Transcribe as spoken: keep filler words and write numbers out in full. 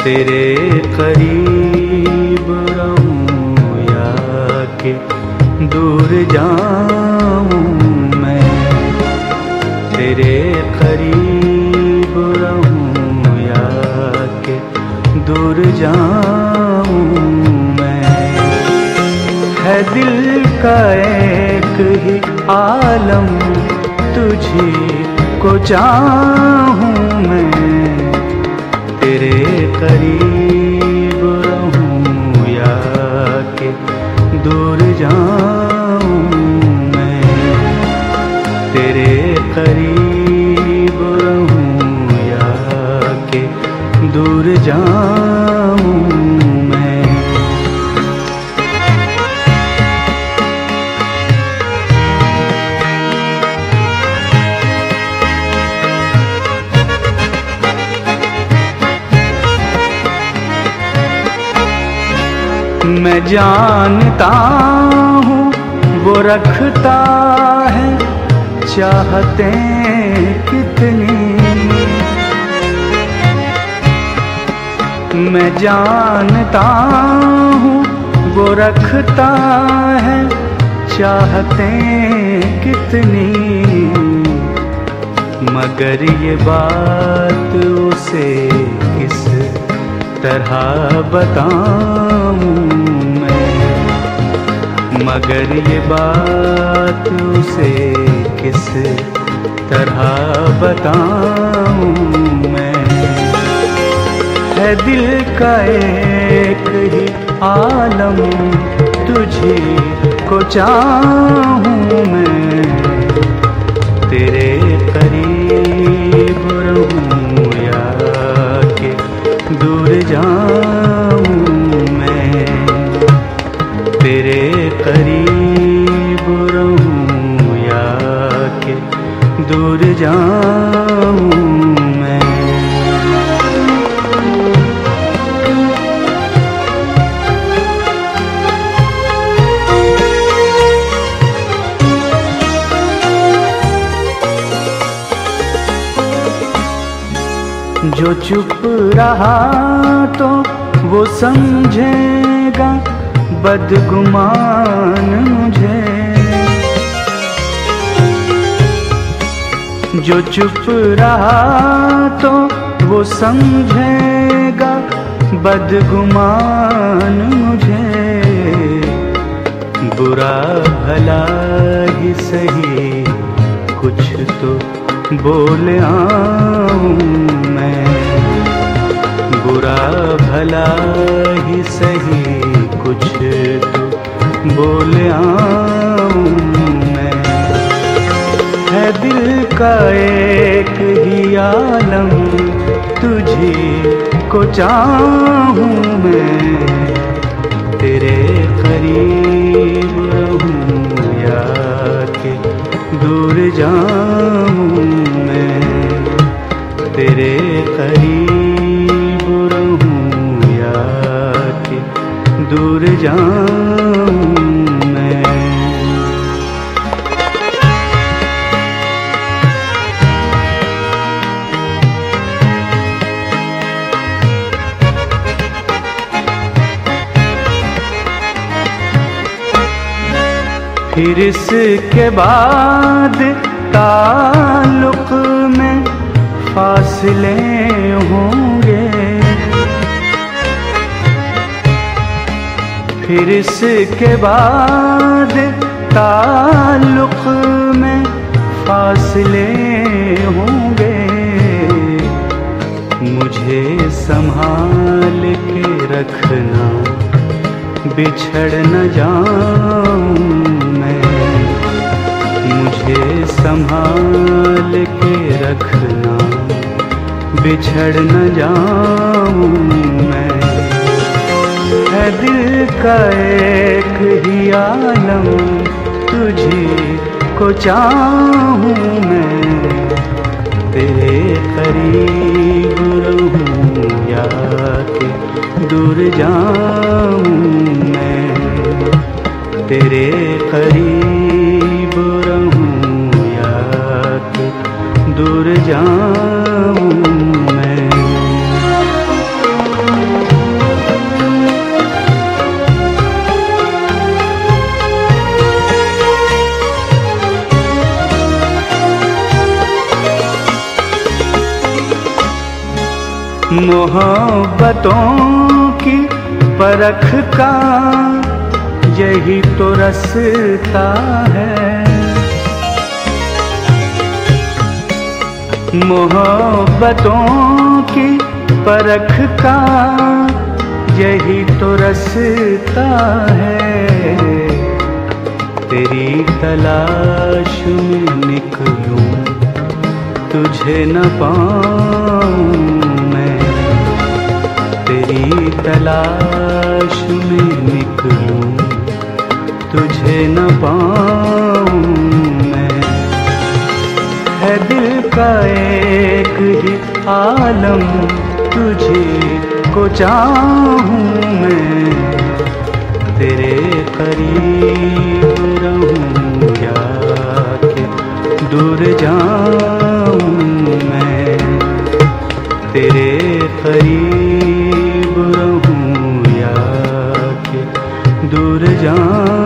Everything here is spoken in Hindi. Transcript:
तेरे करीब रहूं या कि दूर जाऊं मैं, तेरे करीब रहूं या कि दूर जाऊं मैं। है दिल का एक ही आलम, तुझी को चाहूं मैं, तेरे करीब रहूं या कि दूर जाऊं मैं, तेरे करीब रहूं या कि दूर जाऊं मैं। मैं जानता हूँ वो रखता है चाहते कितनी, मैं जानता हूँ वो रखता है चाहते कितनी, मगर ये बात उसे किस तरह बताऊं मैं, मगर ये बात उसे किस तरह बताऊं मैं। है दिल का एक ही आलम, तुझे को चाहूं मैं, तेरे करीब रहूं या कि दूर जाऊं मैं, तेरे करीब रहूं या कि दूर जाऊं मैं। जो चुप रहा तो वो समझेगा बदगुमान मुझे, जो चुप रहा तो वो समझेगा बदगुमान मुझे, बुरा भला ही सही कुछ तो बोल आऊं मैं, बुरा भला ही सही कुछ तो बोल आऊं मैं। है दिल का एक ही आलम, तुझे को चाहूं मैं, तेरे करीब रहूं या कि दूर जाऊं मैं, तेरे करीब रहूं या कि दूर जाऊं मैं। फिर इसके बाद ताल्लुक में फासले होंगे, फिर इसके बाद ताल्लुक में फासले होंगे, मुझे संभाल के रखना बिछड़ न जाऊं मैं, मुझे संभाल के रखना बिछड़ न जाऊं मैं। है दिल का एक ही आलम, तुझे को चाहूं मैं, तेरे करीब रहूं या कि दूर जाऊं मैं, तेरे करीब रहूं या कि दूर जाऊं मैं। मोहब्बतों की परख का यही तो रास्ता है। मोहब्बतों की परख का यही तो रास्ता है। तेरी तलाश में निकलूं तुझे न पाऊं मैं, तेरी तलाश में निकलूं तुझे न पाऊं मैं। है दिल का एक ही आलम तुझे को चाहूं मैं, तेरे करीब रहूं या कि दूर जाऊं मैं, तेरे करीब रहूं या कि दूर जाऊं।